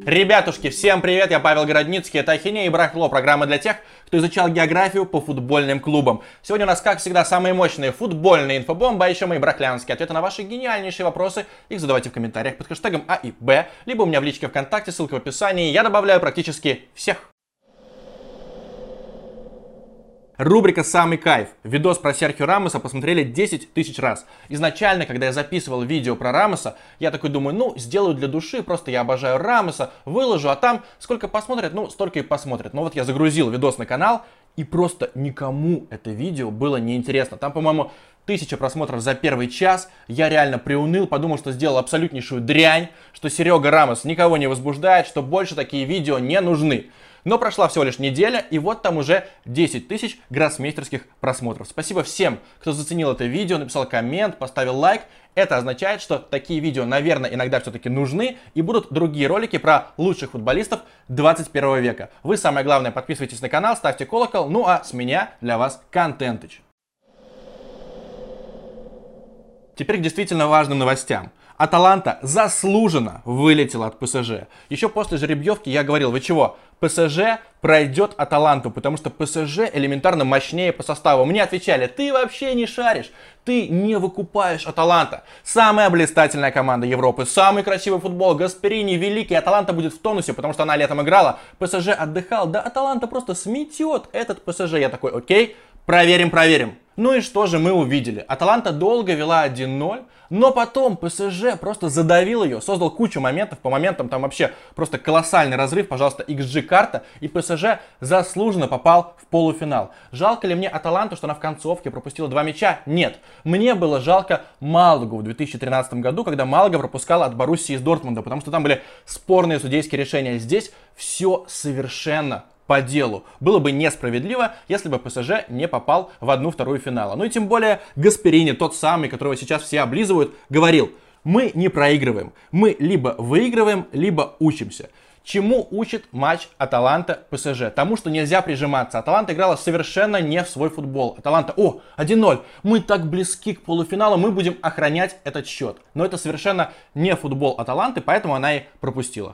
Ребятушки, всем привет, я Павел Городницкий, это Ахинея и Барахло, программа для тех, кто изучал географию по футбольным клубам. Сегодня у нас, как всегда, самые мощные футбольные инфобомбы, а еще мои барахлянские ответы на ваши гениальнейшие вопросы. Их задавайте в комментариях под хэштегом А и Б, либо у меня в личке ВКонтакте, ссылка в описании, я добавляю практически всех. Рубрика «Самый кайф». Видос про Серхио Рамоса посмотрели 10 тысяч раз. Изначально, когда я записывал видео про Рамоса, я такой думаю, ну, сделаю для души, просто я обожаю Рамоса, выложу, а там сколько посмотрят, ну, столько и посмотрят. Но вот я загрузил видос на канал, и просто никому это видео было неинтересно. Там, по-моему, 1000 просмотров за первый час. Я реально приуныл, подумал, что сделал абсолютнейшую дрянь, что Серега Рамос никого не возбуждает, что больше такие видео не нужны. Но прошла всего лишь неделя, и вот там уже 10 тысяч гроссмейстерских просмотров. Спасибо всем, кто заценил это видео, написал коммент, поставил лайк. Это означает, что такие видео, наверное, иногда все-таки нужны, и будут другие ролики про лучших футболистов 21 века. Вы, самое главное, подписывайтесь на канал, ставьте колокол, ну а с меня для вас контентыч. Теперь к действительно важным новостям. Аталанта заслуженно вылетела от ПСЖ. Еще после жеребьевки я говорил, вы чего? ПСЖ пройдет Аталанту, потому что ПСЖ элементарно мощнее по составу. Мне отвечали, ты вообще не шаришь, ты не выкупаешь Аталанта. Самая блистательная команда Европы, самый красивый футбол, Гасперини великий, Аталанта будет в тонусе, потому что она летом играла, ПСЖ отдыхал, да Аталанта просто сметет этот ПСЖ. Я такой, окей, проверим. Ну и что же мы увидели? Аталанта долго вела 1-0, но потом ПСЖ просто задавил ее, создал кучу моментов, по моментам там вообще просто колоссальный разрыв, пожалуйста, XG-карта, и ПСЖ заслуженно попал в полуфинал. Жалко ли мне Аталанту, что она в концовке пропустила 2 мяча? Нет. Мне было жалко Малагу в 2013 году, когда Малага пропускала от Боруссии из Дортмунда, потому что там были спорные судейские решения. Здесь все совершенно по делу. Было бы несправедливо, если бы ПСЖ не попал в 1/2 финала. Ну и тем более Гасперини, тот самый, которого сейчас все облизывают, говорил, мы не проигрываем, мы либо выигрываем, либо учимся. Чему учит матч Аталанта-ПСЖ? Тому, что нельзя прижиматься. Аталанта играла совершенно не в свой футбол. Аталанта, 1-0, мы так близки к полуфиналу, мы будем охранять этот счет. Но это совершенно не футбол Аталанты, поэтому она и пропустила.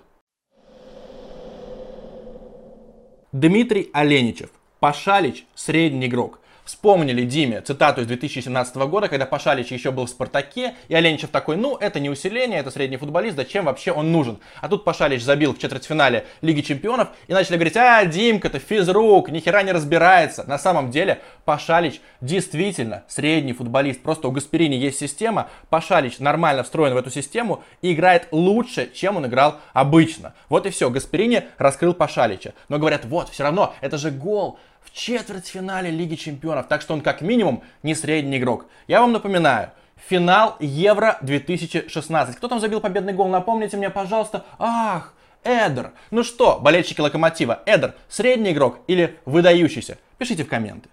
Дмитрий Аленичев. Пашалич – средний игрок. Вспомнили Диме цитату из 2017 года, когда Пашалич еще был в Спартаке, и Аленичев такой, ну, это не усиление, это средний футболист, зачем вообще он нужен? А тут Пашалич забил в четвертьфинале Лиги Чемпионов, и начали говорить, Димка-то физрук, ни хера не разбирается. На самом деле, Пашалич действительно средний футболист, просто у Гасперини есть система, Пашалич нормально встроен в эту систему и играет лучше, чем он играл обычно. Вот и все, Гасперини раскрыл Пашалича. Но говорят, вот, все равно, это же гол в четвертьфинале Лиги Чемпионов, так что он как минимум не средний игрок. Я вам напоминаю, финал Евро 2016. Кто там забил победный гол, напомните мне, пожалуйста. Ах, Эдер. Ну что, болельщики Локомотива, Эдер средний игрок или выдающийся? Пишите в комменты.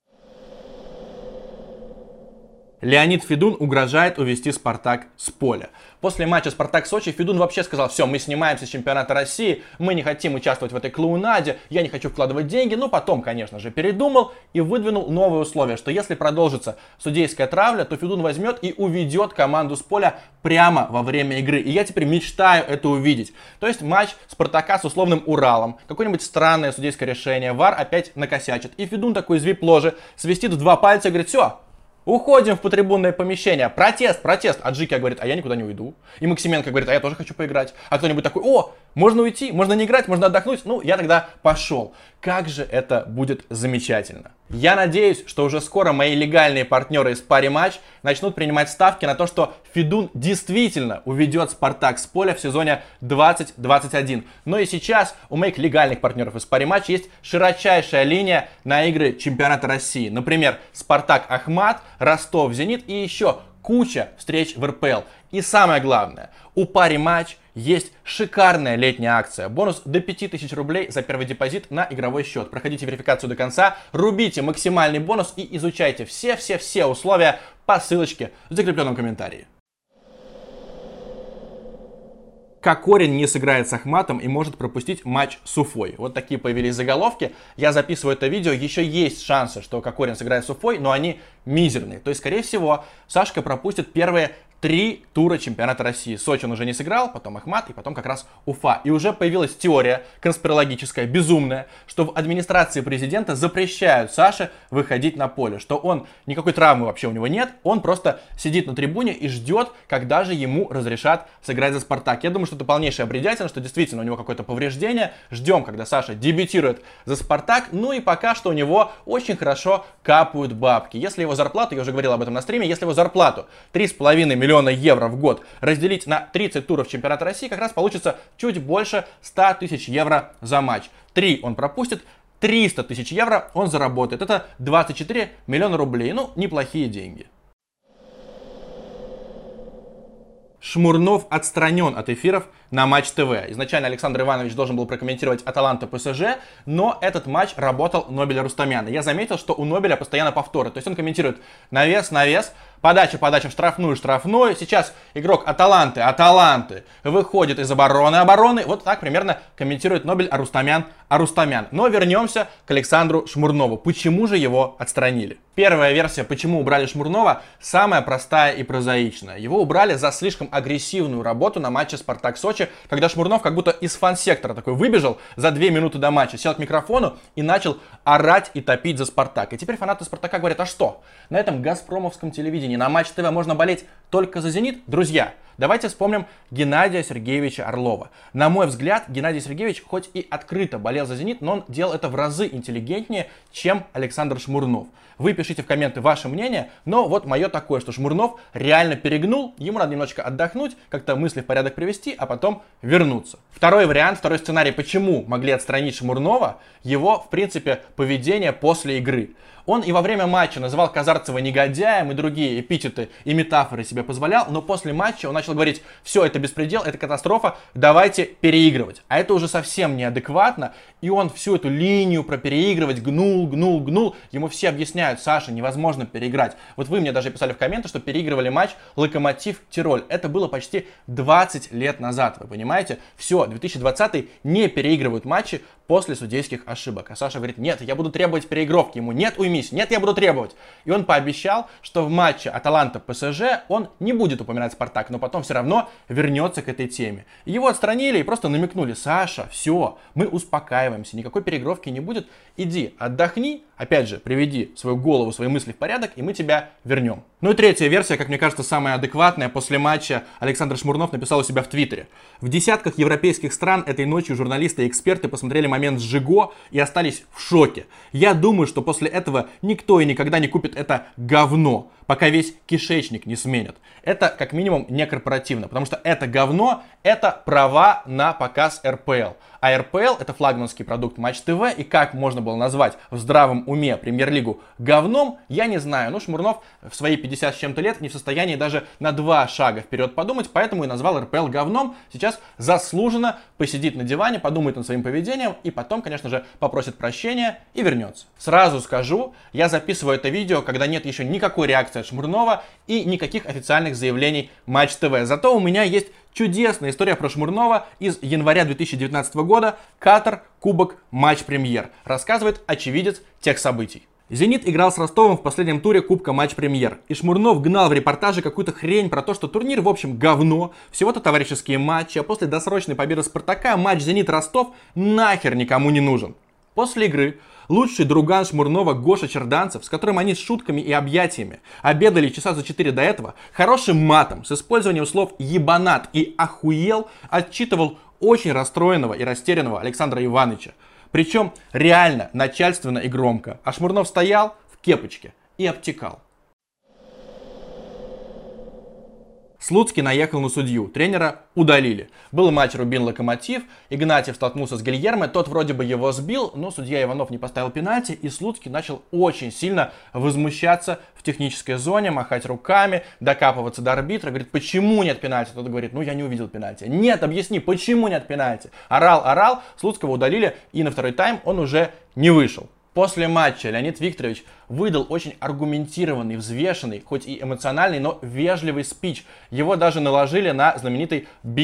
Леонид Федун угрожает увести Спартак с поля. После матча Спартак-Сочи Федун вообще сказал, все, мы снимаемся с чемпионата России, мы не хотим участвовать в этой клоунаде, я не хочу вкладывать деньги. Но потом, конечно же, передумал и выдвинул новые условия, что если продолжится судейская травля, то Федун возьмет и уведет команду с поля прямо во время игры. И я теперь мечтаю это увидеть. То есть матч Спартака с условным Уралом, какое-нибудь странное судейское решение, ВАР опять накосячит. И Федун такой из вип-ложи свистит в 2 пальца и говорит, все, уходим в потрибунное помещение. Протест. А Джики говорит, а я никуда не уйду. И Максименко говорит, а я тоже хочу поиграть. А кто-нибудь такой, можно уйти, можно не играть, можно отдохнуть. Ну, я тогда пошел. Как же это будет замечательно. Я надеюсь, что уже скоро мои легальные партнеры из Париматч начнут принимать ставки на то, что Федун действительно уведет Спартак с поля в сезоне 2021. Но и сейчас у моих легальных партнеров из Париматч есть широчайшая линия на игры чемпионата России. Например, Спартак Ахмат, Ростов Зенит и еще куча встреч в РПЛ. И самое главное, у Париматч есть шикарная летняя акция. Бонус до 5000 рублей за первый депозит на игровой счет. Проходите верификацию до конца, рубите максимальный бонус и изучайте все условия по ссылочке в закрепленном комментарии. Кокорин не сыграет с Ахматом и может пропустить матч с Уфой. Вот такие появились заголовки. Я записываю это видео. Еще есть шансы, что Кокорин сыграет с Уфой, но они мизерные. То есть, скорее всего, Сашка пропустит первые 3 тура чемпионата России. Сочи он уже не сыграл, потом Ахмат и потом как раз Уфа. И уже появилась теория конспирологическая, безумная, что в администрации президента запрещают Саше выходить на поле, что он, никакой травмы вообще у него нет, он просто сидит на трибуне и ждет, когда же ему разрешат сыграть за Спартак. Я думаю, что это полнейшая бредятина, что действительно у него какое-то повреждение. Ждем, когда Саша дебютирует за Спартак. Ну и пока что у него очень хорошо капают бабки. Если его зарплату, я уже говорил об этом на стриме, если его зарплату 3,5 миллиона евро в год разделить на 30 туров чемпионата России, как раз получится чуть больше 100 тысяч евро за матч. 3 он пропустит, 300 тысяч евро он заработает. Это 24 миллиона рублей. Ну, неплохие деньги. Шмурнов отстранен от эфиров на Матч ТВ. Изначально Александр Иванович должен был прокомментировать Аталанта ПСЖ, но этот матч работал Нобеля Рустамяна. Я заметил, что у Нобеля постоянно повторы. То есть он комментирует навес, подача в штрафную. Сейчас игрок Аталанты выходит из обороны. Вот так примерно комментирует Нобель, Рустамян. Но вернемся к Александру Шмурнову. Почему же его отстранили? Первая версия, почему убрали Шмурнова, самая простая и прозаичная. Его убрали за слишком агрессивную работу на матче Спартак-Сочи, когда Шмурнов как будто из фан-сектора такой выбежал за 2 минуты до матча, сел к микрофону и начал орать и топить за Спартак. И теперь фанаты Спартака говорят, а что? На этом газпромовском телевидении на Матч ТВ можно болеть только за «Зенит»? Друзья, давайте вспомним Геннадия Сергеевича Орлова. На мой взгляд, Геннадий Сергеевич хоть и открыто болел за «Зенит», но он делал это в разы интеллигентнее, чем Александр Шмурнов. Вы пишите в комменты ваше мнение, но вот мое такое, что Шмурнов реально перегнул, ему надо немножечко отдохнуть, как-то мысли в порядок привести, а потом вернуться. Второй вариант, второй сценарий, почему могли отстранить Шмурнова, его, в принципе, поведение после игры. Он и во время матча называл Казарцева негодяем и другие эпитеты и метафоры себе позволял, но после матча он начал говорить, все, это беспредел, это катастрофа, давайте переигрывать. А это уже совсем неадекватно, и он всю эту линию про переигрывать гнул. Ему все объясняют, Саша, невозможно переиграть. Вот вы мне даже писали в комменты, что переигрывали матч Локомотив-Тироль. Это было почти 20 лет назад, вы понимаете? Все, 2020 не переигрывают матчи после судейских ошибок. А Саша говорит, нет, я буду требовать переигровки. Ему, нет, уймись, нет, я буду требовать. И он пообещал, что в матче Аталанта-ПСЖ он не будет упоминать Спартак, но потом все равно вернется к этой теме. Его отстранили и просто намекнули, Саша, все, мы успокаиваемся, никакой переигровки не будет, иди, отдохни, опять же, приведи свою голову, свои мысли в порядок, и мы тебя вернем. Ну и третья версия, как мне кажется, самая адекватная. После матча Александр Шмурнов написал у себя в Твиттере. В десятках европейских стран этой ночью журналисты и эксперты посмотрели момент с Жиго и остались в шоке. Я думаю, что после этого никто и никогда не купит это говно, пока весь кишечник не сменят. Это как минимум не корпоративно, потому что это говно, это права на показ РПЛ. А РПЛ это флагманский продукт Матч ТВ, и как можно было назвать в здравом уме Премьер-лигу говном, я не знаю. Ну, Шмурнов в свои 50 с чем-то лет не в состоянии даже на 2 шага вперед подумать, поэтому и назвал РПЛ говном. Сейчас заслуженно посидит на диване, подумает над своим поведением, и потом, конечно же, попросит прощения и вернется. Сразу скажу, я записываю это видео, когда нет еще никакой реакции от Шмурнова и никаких официальных заявлений Матч ТВ. Зато у меня есть чудесная история про Шмурнова из января 2019 года. Катар, Кубок, Матч Премьер. Рассказывает очевидец тех событий. «Зенит» играл с Ростовом в последнем туре Кубка Матч Премьер. И Шмурнов гнал в репортаже какую-то хрень про то, что турнир в общем говно, всего-то товарищеские матчи, а после досрочной победы Спартака матч «Зенит-Ростов» нахер никому не нужен. После игры лучший друган Шмурнова Гоша Черданцев, с которым они с шутками и объятиями обедали часа за 4 до этого, хорошим матом, с использованием слов «ебанат» и «охуел», отчитывал очень расстроенного и растерянного Александра Ивановича. Причем реально начальственно и громко. А Шмурнов стоял в кепочке и обтекал. Слуцкий наехал на судью, тренера удалили. Был матч Рубин-Локомотив, Игнатьев столкнулся с Гильермо, тот вроде бы его сбил, но судья Иванов не поставил пенальти, и Слуцкий начал очень сильно возмущаться в технической зоне, махать руками, докапываться до арбитра, говорит, почему нет пенальти? Тот говорит, ну я не увидел пенальти. Нет, объясни, почему нет пенальти? Орал, Слуцкого удалили, и на второй тайм он уже не вышел. После матча Леонид Викторович выдал очень аргументированный, взвешенный, хоть и эмоциональный, но вежливый спич. Его даже наложили на знаменитый бит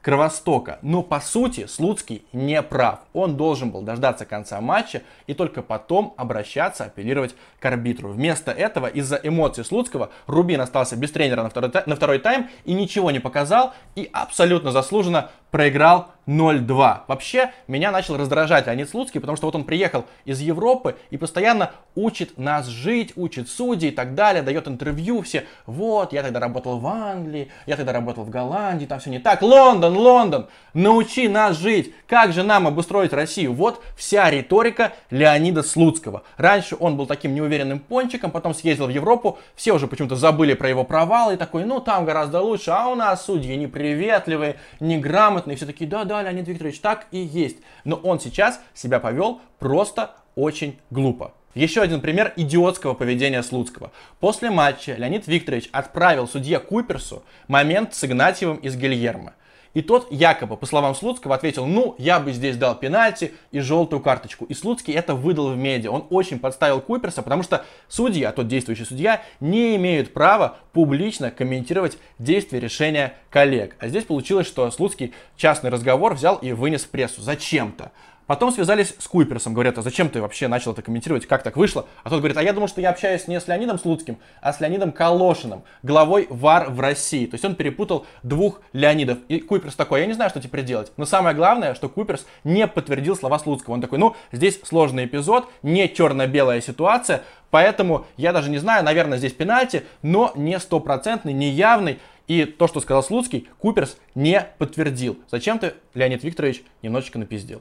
Кровостока. Но по сути Слуцкий не прав. Он должен был дождаться конца матча и только потом обращаться, апеллировать к арбитру. Вместо этого из-за эмоций Слуцкого Рубин остался без тренера на второй тайм и ничего не показал, и абсолютно заслуженно проиграл 0-2. Вообще, меня начал раздражать Леонид Слуцкий, потому что вот он приехал из Европы и постоянно учит нас жить, учит судей и так далее, дает интервью, все, вот, я тогда работал в Англии, я тогда работал в Голландии, там все не так. Лондон, научи нас жить, как же нам обустроить Россию? Вот вся риторика Леонида Слуцкого. Раньше он был таким неуверенным пончиком, потом съездил в Европу, все уже почему-то забыли про его провалы и такой, ну там гораздо лучше, а у нас судьи неприветливые, неграмотные, все такие, да, Леонид Викторович, так и есть. Но он сейчас себя повел просто очень глупо. Еще один пример идиотского поведения Слуцкого. После матча Леонид Викторович отправил судье Куперсу момент с Игнатьевым из Гильермо. И тот якобы, по словам Слуцкого, ответил, ну, я бы здесь дал пенальти и желтую карточку. И Слуцкий это выдал в медиа. Он очень подставил Куперса, потому что судьи, а тот действующий судья, не имеют права публично комментировать действия, решения коллег. А здесь получилось, что Слуцкий частный разговор взял и вынес в прессу. Зачем-то. Потом связались с Куперсом, говорят, а зачем ты вообще начал это комментировать, как так вышло? А тот говорит, а я думал, что я общаюсь не с Леонидом Слуцким, а с Леонидом Колошиным, главой ВАР в России. То есть он перепутал двух Леонидов. И Куперс такой, я не знаю, что теперь делать. Но самое главное, что Куперс не подтвердил слова Слуцкого. Он такой, ну, здесь сложный эпизод, не черно-белая ситуация, поэтому я даже не знаю, наверное, здесь пенальти, но не стопроцентный, не явный. И то, что сказал Слуцкий, Куперс не подтвердил. Зачем ты, Леонид Викторович, немножечко напиздел?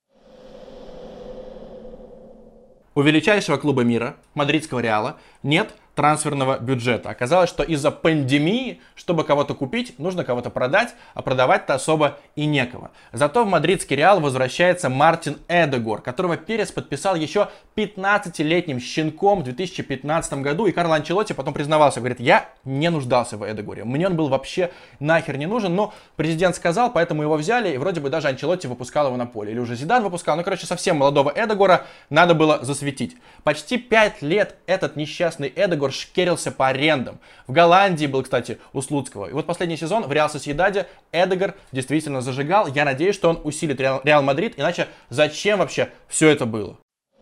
У величайшего клуба мира, мадридского Реала, нет трансферного бюджета. Оказалось, что из-за пандемии, чтобы кого-то купить, нужно кого-то продать, а продавать-то особо и некого. Зато в мадридский Реал возвращается Мартин Эдегор, которого Перес подписал еще 15-летним щенком в 2015 году, и Карло Анчелотти потом признавался, говорит, я не нуждался в Эдегоре, мне он был вообще нахер не нужен, но президент сказал, поэтому его взяли, и вроде бы даже Анчелотти выпускал его на поле, или уже Зидан выпускал, совсем молодого Эдегора надо было засветить. Почти 5 лет этот несчастный Эдегор шкерился по арендам. В Голландии был, кстати, у Слуцкого. И вот последний сезон в Реал Сосьедаде Эдегор действительно зажигал. Я надеюсь, что он усилит Реал Мадрид, иначе зачем вообще все это было?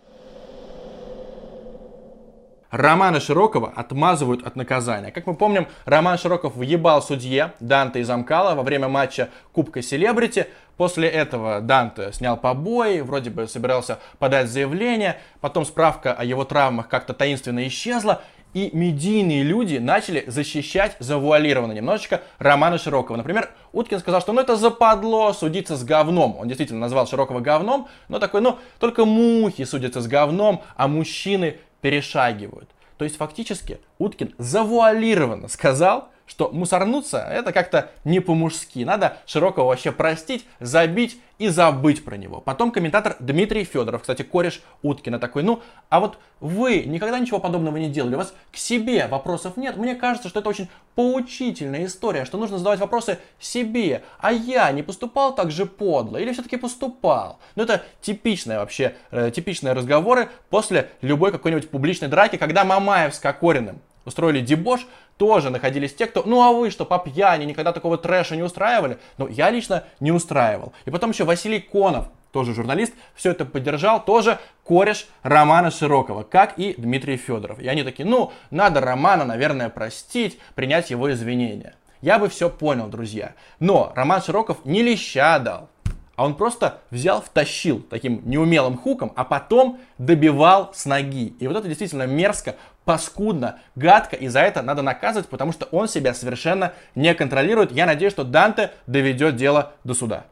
Романа Широкова отмазывают от наказания. Как мы помним, Роман Широков въебал судье Данте из Амкала во время матча Кубка Селебрити. После этого Данте снял побои, вроде бы собирался подать заявление. Потом справка о его травмах как-то таинственно исчезла. И медийные люди начали защищать завуалированно немножечко Романа Широкова. Например, Уткин сказал, что это западло судиться с говном. Он действительно назвал Широкова говном, но такой, только мухи судятся с говном, а мужчины перешагивают. То есть фактически Уткин завуалированно сказал, что мусорнуться это как-то не по-мужски. Надо Широкого вообще простить, забить и забыть про него. Потом комментатор Дмитрий Федоров, кстати, кореш Уткина, такой, а вот вы никогда ничего подобного не делали, у вас к себе вопросов нет. Мне кажется, что это очень поучительная история, что нужно задавать вопросы себе. А я не поступал так же подло или все-таки поступал? Это типичные разговоры после любой какой-нибудь публичной драки, когда Мамаев с Кокориным устроили дебош, тоже находились те, кто, а вы что, по пьяни, никогда такого трэша не устраивали? Я лично не устраивал. И потом еще Василий Конов, тоже журналист, все это поддержал, тоже кореш Романа Широкова, как и Дмитрий Федоров. И они такие, надо Романа, наверное, простить, принять его извинения. Я бы все понял, друзья. Но Роман Широков не леща дал. А он просто взял, втащил таким неумелым хуком, а потом добивал с ноги. И вот это действительно мерзко, паскудно, гадко, и за это надо наказывать, потому что он себя совершенно не контролирует. Я надеюсь, что Данте доведет дело до суда.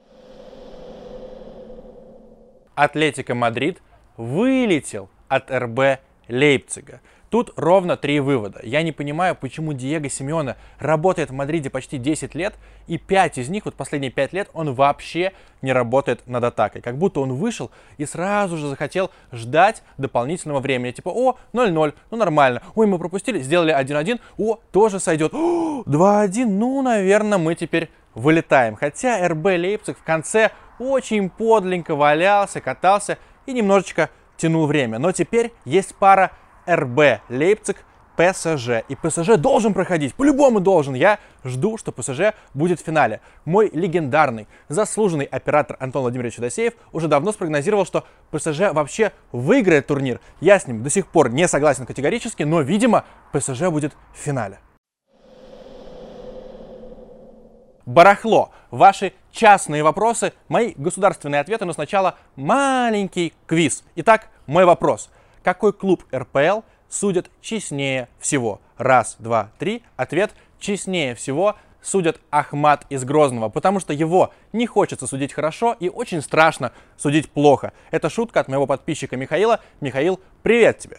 Атлетико Мадрид вылетел от РБ Лейпцига. Тут ровно 3 вывода. Я не понимаю, почему Диего Симеоне работает в Мадриде почти 10 лет, и 5 из них, последние 5 лет, он вообще не работает над атакой. Как будто он вышел и сразу же захотел ждать дополнительного времени. Типа, 0-0, нормально. Ой, мы пропустили, сделали 1-1, тоже сойдет. 2-1, наверное, мы теперь вылетаем. Хотя РБ Лейпциг в конце очень подленько валялся, катался и немножечко тянул время. Но теперь есть пара РБ Лейпциг ПСЖ. И ПСЖ должен проходить, по-любому должен. Я жду, что ПСЖ будет в финале. Мой легендарный, заслуженный оператор Антон Владимирович Федосеев уже давно спрогнозировал, что ПСЖ вообще выиграет турнир. Я с ним до сих пор не согласен категорически, но, видимо, ПСЖ будет в финале. Барахло. Ваши частные вопросы, мои государственные ответы, но сначала маленький квиз. Итак, мой вопрос. Какой клуб РПЛ судят честнее всего? Раз, два, три. Ответ: честнее всего судят Ахмат из Грозного, потому что его не хочется судить хорошо и очень страшно судить плохо. Это шутка от моего подписчика Михаила. Михаил, привет тебе!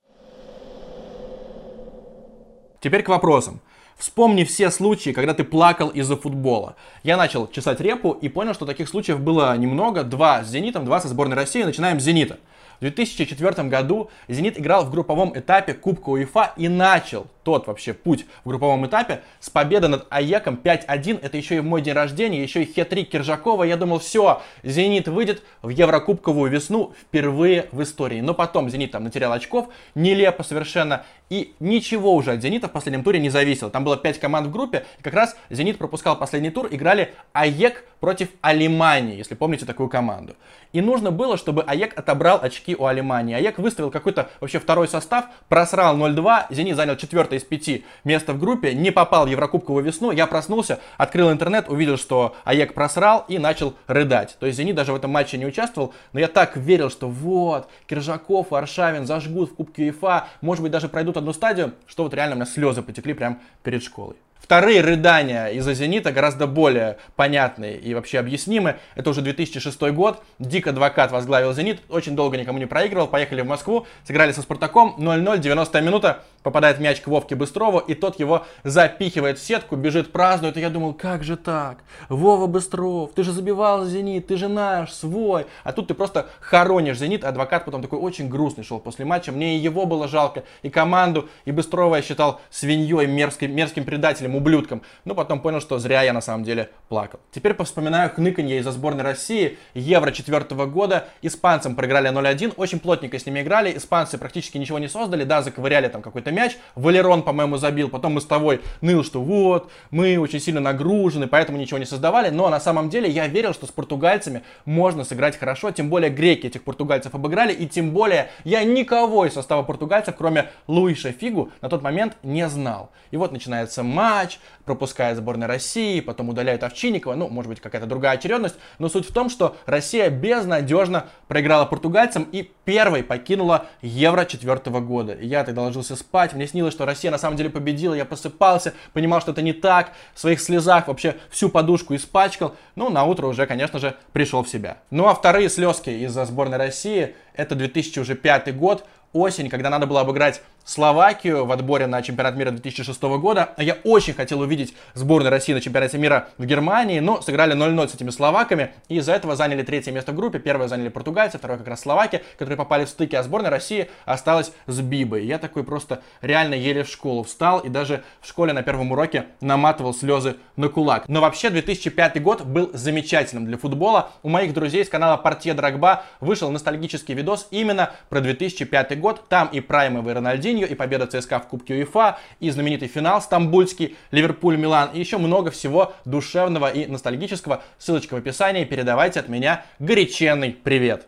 Теперь к вопросам. Вспомни все случаи, когда ты плакал из-за футбола. Я начал чесать репу и понял, что таких случаев было немного. 2 с «Зенитом», 2 со сборной России. Начинаем с «Зенита». В 2004 году «Зенит» играл в групповом этапе Кубка УЕФА и начал тот вообще путь в групповом этапе с победы над АЕКом 5-1. Это еще и в мой день рождения, еще и хет-трик Киржакова. Я думал, все, «Зенит» выйдет в Еврокубковую весну впервые в истории. Но потом «Зенит» там натерял очков, нелепо совершенно. И ничего уже от «Зенита» в последнем туре не зависело. Там было 5 команд в группе, и как раз «Зенит» пропускал последний тур, играли АЕК против Алимании, если помните такую команду. И нужно было, чтобы АЕК отобрал очки у Алимании. АЕК выставил какой-то вообще второй состав, просрал 0-2, «Зенит» занял 4 из 5 место в группе, не попал в Еврокубковую весну. Я проснулся, открыл интернет, увидел, что АЕК просрал и начал рыдать. То есть «Зенит» даже в этом матче не участвовал, но я так верил, что вот, Киржаков и Аршавин зажгут в Кубке УЕФА, может быть, даже пройдут одну стадию, что вот реально у меня слезы потекли прямо перед школой. Вторые рыдания из-за «Зенита» гораздо более понятные и вообще объяснимы. Это уже 2006 год. Дик Адвокат возглавил «Зенит». Очень долго никому не проигрывал. Поехали в Москву. Сыграли со «Спартаком». 0-0, 90-я минута. Попадает мяч к Вовке Быстрову. И тот его запихивает в сетку. Бежит, празднует. И я думал, как же так? Вова Быстров, ты же забивал за «Зенит». Ты же наш, свой. А тут ты просто хоронишь «Зенит». Адвокат потом такой очень грустный шел после матча. Мне и его было жалко. И команду. И Быстрова я считал свиньей, мерзким предателем, ублюдком. Но потом понял, что зря я на самом деле плакал. Теперь повспоминаю хныканье из-за сборной России. Евро 4 года. Испанцам проиграли 0-1. Очень плотненько с ними играли. Испанцы практически ничего не создали. Да, заковыряли там какой-то мяч. Валерон, по-моему, забил. Потом Мостовой ныл, что вот, мы очень сильно нагружены, поэтому ничего не создавали. Но на самом деле я верил, что с португальцами можно сыграть хорошо. Тем более греки этих португальцев обыграли. И тем более я никого из состава португальцев, кроме Луиша Фигу, на тот момент не знал. И вот начинается матч, пропускает сборная России, потом удаляют Овчинникова, ну, может быть, какая-то другая очередность, но суть в том, что Россия безнадежно проиграла португальцам и первой покинула Евро 4 года. И я тогда ложился спать, мне снилось, что Россия на самом деле победила, я просыпался, понимал, что это не так, в своих слезах вообще всю подушку испачкал, ну, на утро уже, конечно же, пришел в себя. Ну, а вторые слезки из-за сборной России, это 2005 год, осень, когда надо было обыграть Словакию в отборе на чемпионат мира 2006 года. Я очень хотел увидеть сборную России на чемпионате мира в Германии, но сыграли 0-0 с этими словаками, и из-за этого заняли 3-е место в группе. Первое заняли португальцы, второе как раз словаки, которые попали в стыки, а сборная России осталась с Бибой. Я такой просто реально еле в школу встал, и даже в школе на первом уроке наматывал слезы на кулак. Но вообще 2005 год был замечательным для футбола. У моих друзей с канала Портье Дрогба вышел ностальгический видос именно про 2005 год. Там и праймовый Рональдиньо, и победа ЦСКА в Кубке УЕФА, и знаменитый финал стамбульский, Ливерпуль-Милан, и еще много всего душевного и ностальгического. Ссылочка в описании, передавайте от меня горяченный привет.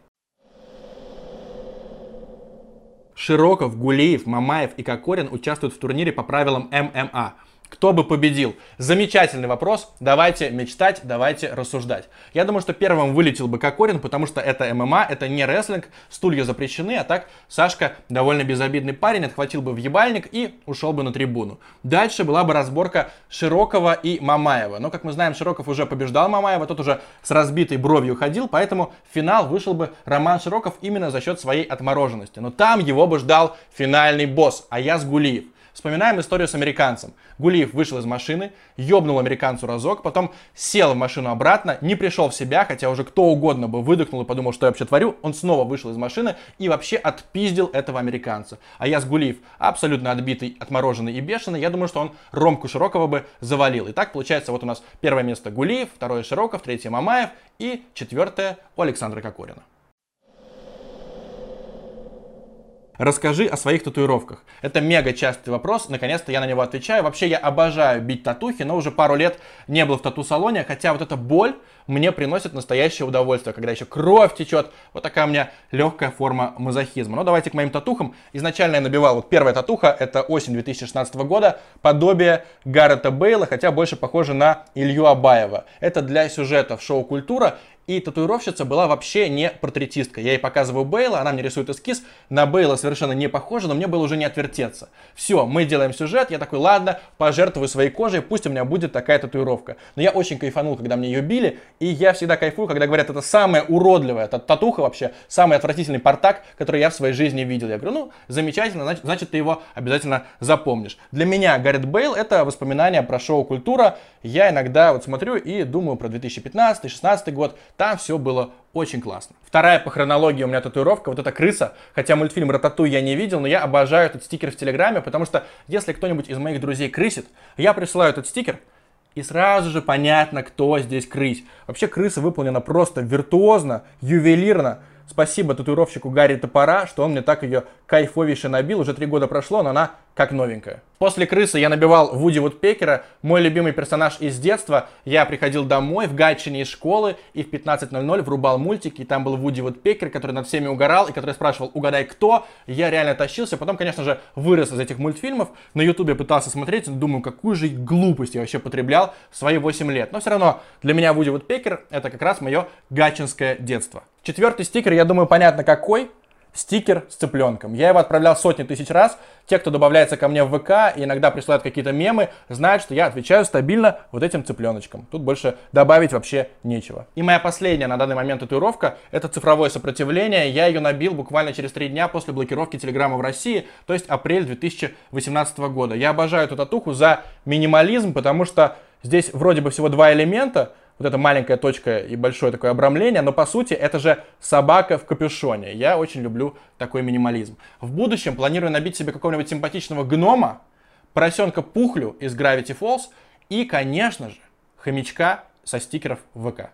Широков, Гулиев, Мамаев и Кокорин участвуют в турнире по правилам ММА. Кто бы победил? Замечательный вопрос. Давайте мечтать, давайте рассуждать. Я думаю, что первым вылетел бы Кокорин, потому что это ММА, это не рестлинг, стулья запрещены, а так Сашка довольно безобидный парень, отхватил бы в ебальник и ушел бы на трибуну. Дальше была бы разборка Широкова и Мамаева. Но, как мы знаем, Широков уже побеждал Мамаева, тот уже с разбитой бровью ходил, поэтому в финал вышел бы Роман Широков именно за счет своей отмороженности. Но там его бы ждал финальный босс, Аяз Гулиев. Вспоминаем историю с американцем. Гулиев вышел из машины, ёбнул американцу разок, потом сел в машину обратно, не пришел в себя, хотя уже кто угодно бы выдохнул и подумал, что я вообще творю. Он снова вышел из машины и вообще отпиздил этого американца. Аяз Гулиев абсолютно отбитый, отмороженный и бешеный. Я думаю, что он Ромку Широкова бы завалил. И так получается, вот у нас первое место Гулиев, второе Широков, третье Мамаев и четвертое у Александра Кокорина. Расскажи о своих татуировках. Это мега частый вопрос, наконец-то я на него отвечаю. Вообще я обожаю бить татухи, но уже пару лет не был в тату-салоне, хотя вот эта боль мне приносит настоящее удовольствие, когда еще кровь течет. Вот такая у меня легкая форма мазохизма. Но давайте к моим татухам. Изначально я набивал, вот первая татуха, это осень 2016 года, подобие Гаррета Бейла, хотя больше похоже на Илью Абаева. Это для сюжета в шоу «Культура». И татуировщица была вообще не портретистка. Я ей показываю Бейла, она мне рисует эскиз. На Бейла совершенно не похоже, но мне было уже не отвертеться. Все, мы делаем сюжет, я такой, ладно, пожертвую своей кожей, пусть у меня будет такая татуировка. Но я очень кайфанул, когда мне ее били, и я всегда кайфую, когда говорят, это самая уродливая татуха вообще, самый отвратительный портак, который я в своей жизни видел. Я говорю, ну, замечательно, значит ты его обязательно запомнишь. Для меня Гаррет Бейл это воспоминания про шоу «Культура». Я иногда вот смотрю и думаю про 2015-2016 год. Там все было очень классно. Вторая по хронологии у меня татуировка, вот эта крыса. Хотя мультфильм «Рататуй» я не видел, но я обожаю этот стикер в Телеграме, потому что если кто-нибудь из моих друзей крысит, я присылаю этот стикер, и сразу же понятно, кто здесь крысь. Вообще крыса выполнена просто виртуозно, ювелирно. Спасибо татуировщику Гарри Топора, что он мне так ее кайфовейше набил. Уже 3 года прошло, но она как новенькая. После крысы я набивал Вуди Вудпекера, мой любимый персонаж из детства. Я приходил домой в Гатчине из школы и в 15:00 врубал мультики. И там был Вуди Вудпекер, который над всеми угорал и который спрашивал, угадай кто. Я реально тащился. Потом, конечно же, вырос из этих мультфильмов. На ютубе пытался смотреть, думаю, какую же глупость я вообще потреблял в свои 8 лет. Но все равно для меня Вуди Вудпекер это как раз мое гатчинское детство. Четвертый стикер, я думаю, понятно какой. Стикер с цыпленком. Я его отправлял сотни тысяч раз. Те, кто добавляется ко мне в ВК и иногда присылают какие-то мемы, знают, что я отвечаю стабильно вот этим цыпленочком. Тут больше добавить вообще нечего. И моя последняя на данный момент татуировка — это цифровое сопротивление. Я ее набил буквально через 3 дня после блокировки Телеграма в России, то есть апрель 2018 года. Я обожаю эту татуху за минимализм, потому что здесь вроде бы всего 2 элемента. Вот эта маленькая точка и большое такое обрамление, но по сути это же собака в капюшоне. Я очень люблю такой минимализм. В будущем планирую набить себе какого-нибудь симпатичного гнома, поросенка Пухлю из Gravity Falls и, конечно же, хомячка со стикеров в ВК.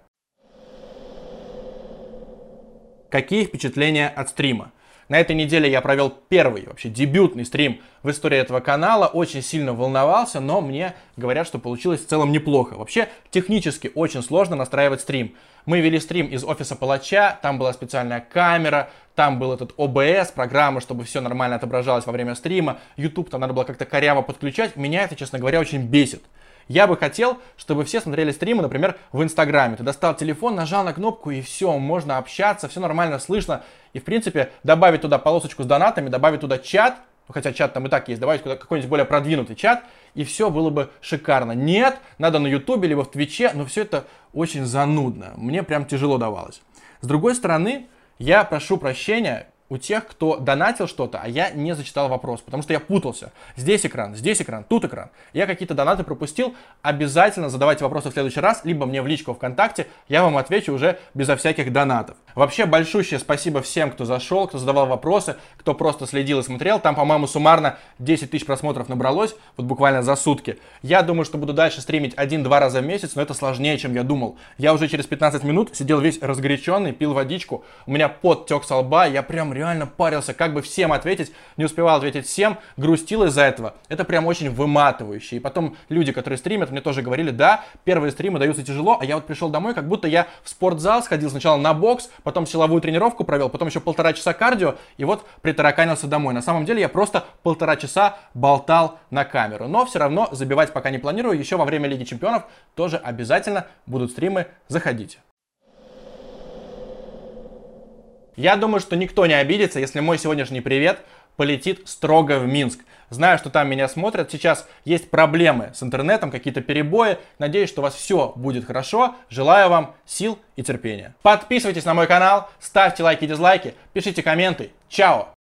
Какие впечатления от стрима? На этой неделе я провел первый, вообще дебютный стрим в истории этого канала. Очень сильно волновался, но мне говорят, что получилось в целом неплохо. Вообще, технически очень сложно настраивать стрим. Мы вели стрим из офиса палача, там была специальная камера, там был этот OBS, программа, чтобы все нормально отображалось во время стрима. YouTube там надо было как-то коряво подключать. Меня это, честно говоря, очень бесит. Я бы хотел, чтобы все смотрели стримы, например, в Инстаграме. Ты достал телефон, нажал на кнопку и все, можно общаться, все нормально слышно. И, в принципе, добавить туда полосочку с донатами, добавить туда чат, хотя чат там и так есть, добавить какой-нибудь более продвинутый чат, и все было бы шикарно. Нет, надо на Ютубе, либо в Твиче, но все это очень занудно. Мне прям тяжело давалось. С другой стороны, я прошу прощения у тех, кто донатил что-то, а я не зачитал вопрос, потому что я путался. Здесь экран, тут экран. Я какие-то донаты пропустил. Обязательно задавайте вопросы в следующий раз, либо мне в личку ВКонтакте, я вам отвечу уже безо всяких донатов. Вообще большущее спасибо всем, кто зашел, кто задавал вопросы, кто просто следил и смотрел. Там, по-моему, суммарно 10 тысяч просмотров набралось, вот буквально за сутки. Я думаю, что буду дальше стримить 1-2 раза в месяц, но это сложнее, чем я думал. Я уже через 15 минут сидел весь разгоряченный, пил водичку, у меня пот тек со лба, я прям реально парился, как бы всем ответить, не успевал ответить всем, грустил из-за этого. Это прям очень выматывающе. И потом люди, которые стримят, мне тоже говорили, да, первые стримы даются тяжело, а я вот пришел домой, как будто я в спортзал сходил сначала на бокс, потом силовую тренировку провел, потом еще 1,5 часа кардио, и вот притараканился домой. На самом деле я просто 1,5 часа болтал на камеру. Но все равно забивать пока не планирую, еще во время Лиги Чемпионов тоже обязательно будут стримы, заходите. Я думаю, что никто не обидится, если мой сегодняшний привет полетит строго в Минск. Знаю, что там меня смотрят. Сейчас есть проблемы с интернетом, какие-то перебои. Надеюсь, что у вас все будет хорошо. Желаю вам сил и терпения. Подписывайтесь на мой канал, ставьте лайки и дизлайки, пишите комменты. Чао!